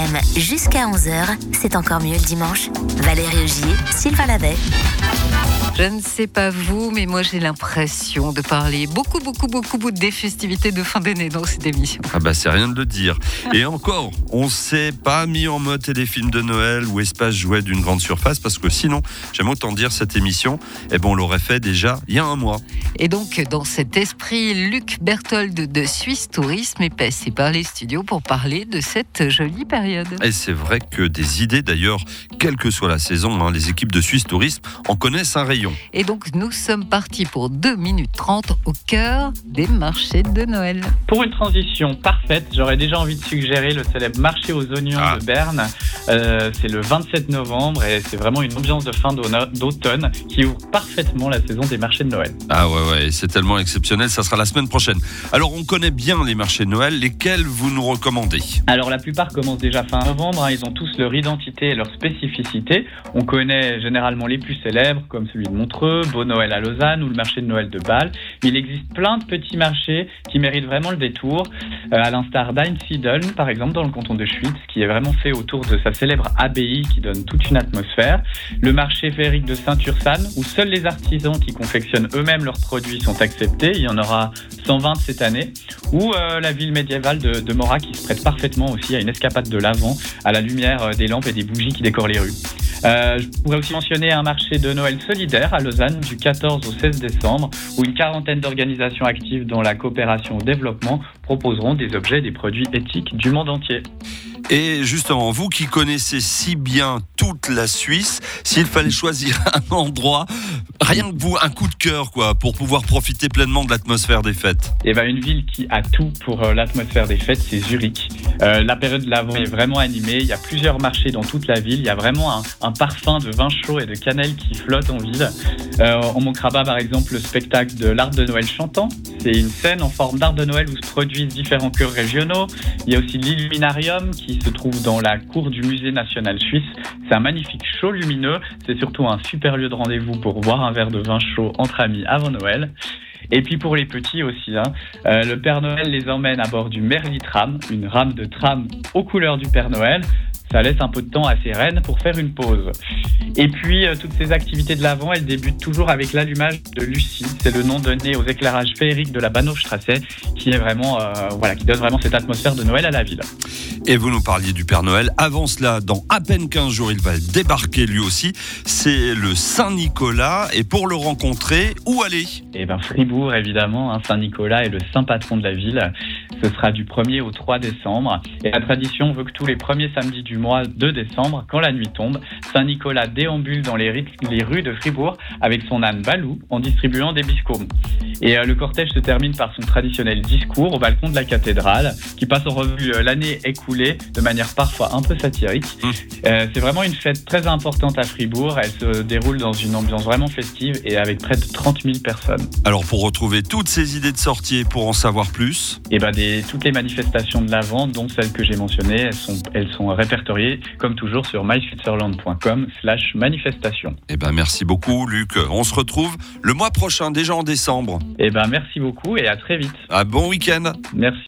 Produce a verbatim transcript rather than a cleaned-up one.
M jusqu'à onze heures, c'est encore mieux le dimanche. Valérie Augier, Sylvain Lavet. Je ne sais pas vous, mais moi j'ai l'impression de parler beaucoup, beaucoup, beaucoup, beaucoup des festivités de fin d'année dans cette émission. Ah bah c'est rien de le dire. Et encore, on s'est pas mis en mode téléfilm de Noël ou espace jouet d'une grande surface, parce que sinon, j'aime autant dire cette émission, eh ben on l'aurait fait déjà il y a un mois. Et donc, dans cet esprit, Luc Berthold de Suisse Tourisme est passé par les studios pour parler de cette jolie période. Et c'est vrai que des idées, d'ailleurs, quelle que soit la saison, hein, les équipes de Suisse Tourisme en connaissent un rayon. Et donc, nous sommes partis pour deux minutes trente au cœur des marchés de Noël. Pour une transition parfaite, j'aurais déjà envie de suggérer le célèbre marché aux oignons ah. de Berne. Euh, c'est le vingt-sept novembre et c'est vraiment une ambiance de fin d'automne qui ouvre parfaitement la saison des marchés de Noël. Ah ouais, ouais, c'est tellement exceptionnel, ça sera la semaine prochaine. Alors, on connaît bien les marchés de Noël, lesquels vous nous recommandez ? Alors, la plupart commencent déjà fin novembre, hein, ils ont tous leur identité et leur spécificité. On connaît généralement les plus célèbres, comme celui de Montreux, Beau Noël à Lausanne ou le marché de Noël de Bâle. Mais il existe plein de petits marchés qui méritent vraiment le détour, euh, à l'instar d'Einsiedeln, par exemple, dans le canton de Schwytz, qui est vraiment fait autour de sa célèbre abbaye qui donne toute une atmosphère. Le marché féerique de Saint-Ursanne, où seuls les artisans qui confectionnent eux-mêmes leurs produits sont acceptés. Il y en aura cent vingt cette année. Ou euh, la ville médiévale de, de Morat, qui se prête parfaitement aussi à une escapade de l'Avent, à la lumière euh, des lampes et des bougies qui décorent les rues. Euh, je pourrais aussi mentionner un marché de Noël solidaire à Lausanne du quatorze au seize décembre où une quarantaine d'organisations actives dans la coopération au développement proposeront des objets et des produits éthiques du monde entier. Et justement, vous qui connaissez si bien toute la Suisse, s'il fallait choisir un endroit, rien que vous, un coup de cœur quoi, pour pouvoir profiter pleinement de l'atmosphère des fêtes. Et ben une ville qui a tout pour euh, l'atmosphère des fêtes, c'est Zurich. Euh, la période de l'Avent est vraiment animée, il y a plusieurs marchés dans toute la ville, il y a vraiment un, un parfum de vin chaud et de cannelle qui flotte en ville. Euh, on manquera pas par exemple le spectacle de l'Arbre de Noël chantant. C'est une scène en forme d'Arbre de Noël où se produisent différents chœurs régionaux. Il y a aussi l'Illuminarium qui se trouve dans la cour du Musée national suisse. C'est un magnifique show lumineux. C'est surtout un super lieu de rendez-vous pour boire un verre de vin chaud entre amis avant Noël. Et puis pour les petits aussi, hein, euh, le Père Noël les emmène à bord du Merli Tram, une rame de tram aux couleurs du Père Noël. Ça laisse un peu de temps à ces reines pour faire une pause. Et puis, euh, toutes ces activités de l'Avent, elles débutent toujours avec l'allumage de Lucie. C'est le nom donné aux éclairages féeriques de la Bahnhofstrasse, qui est vraiment, euh, voilà, qui donne vraiment cette atmosphère de Noël à la ville. Et vous nous parliez du Père Noël. Avant cela, dans à peine quinze jours, il va débarquer lui aussi. C'est le Saint-Nicolas. Et pour le rencontrer, où aller ? Eh ben, Fribourg, évidemment. Hein, Saint-Nicolas est le saint patron de la ville. Ce sera du premier au trois décembre. Et la tradition veut que tous les premiers samedis du mois de décembre, quand la nuit tombe, Saint-Nicolas déambule dans les, les rues de Fribourg avec son âne Balou en distribuant des biscours. Et euh, le cortège se termine par son traditionnel discours au balcon de la cathédrale qui passe en revue euh, l'année écoulée de manière parfois un peu satirique. Mmh. Euh, c'est vraiment une fête très importante à Fribourg. Elle se déroule dans une ambiance vraiment festive et avec près de trente mille personnes. Alors pour retrouver toutes ces idées de sortie et pour en savoir plus, et ben des, toutes les manifestations de l'Avent, dont celles que j'ai mentionnées, elles sont, elles sont répertoriées comme toujours sur my switzerland point com slash manifestation. Eh ben merci beaucoup Luc. On se retrouve le mois prochain, déjà en décembre. Eh ben merci beaucoup et à très vite. Un bon week-end. Merci.